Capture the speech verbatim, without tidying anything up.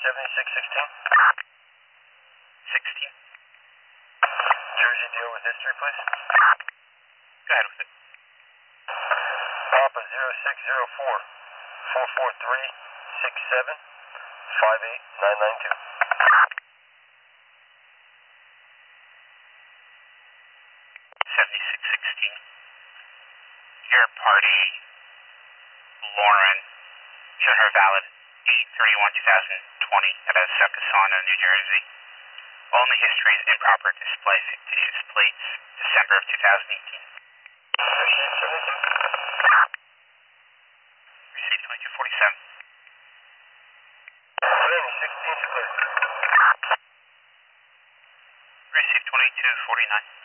seventy-six sixteen. sixteen. Jersey deal with history, please. Go ahead with it. Papa zero six zero four, four four three, six seven, five eight nine nine two. seventy-six sixteen. Your party, Lauren, show her valid eight thirty-one twenty twenty at Susquehanna, New Jersey. Only history is improper display fictitious plates, December of twenty eighteen. Receipt twenty-two forty-seven. sixteen clear. Receipt twenty-two forty-nine.